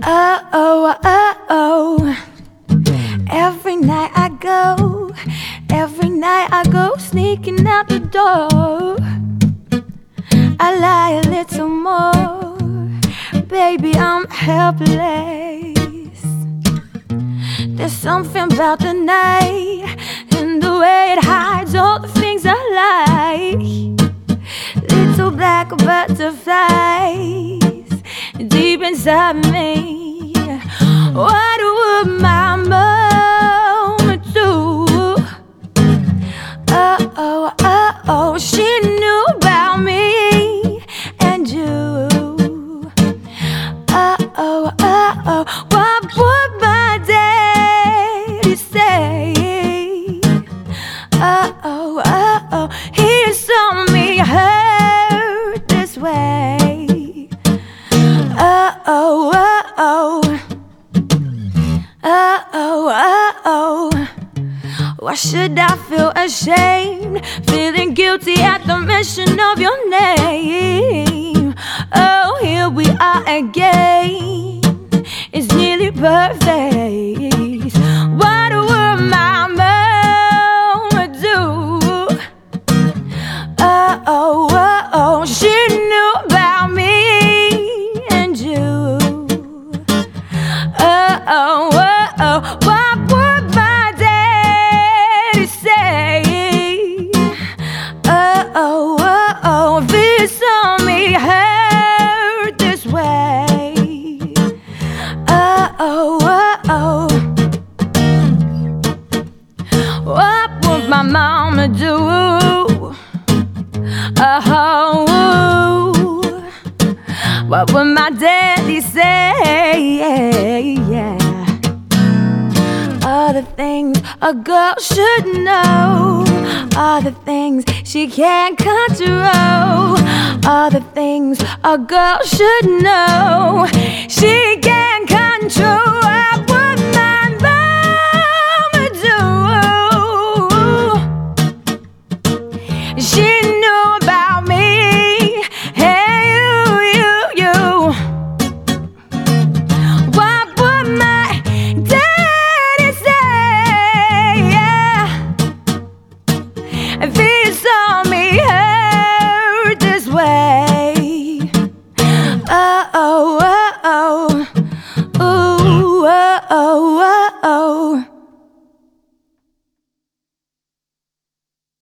Oh, oh, oh. Every night I go sneaking out the door. I lie a little more, baby, I'm helpless. There's something about the night and the way it hides all the things I like. Little black butterflies deep inside me. What would my mama do? Oh, oh, oh, she knew about me and you. Oh, oh, oh, oh, what would my daddy say? Oh, oh, oh, oh, he saw me hurt this way. Oh, oh, oh, oh. Oh, oh, oh, oh. Why should I feel ashamed, feeling guilty at the mention of your name? Oh, here we are again, it's nearly perfect. What would my mama do? Oh, oh, oh, oh, she knew about me and you. Oh, oh, oh, oh, what would my daddy say? Oh, oh, oh, oh, if he saw me hurt this way. Oh, oh, oh, oh, what would my mama do? Oh, what would my daddy say? Yeah. All the things a girl should know, all the things she can't control, all the things a girl should know she can't control.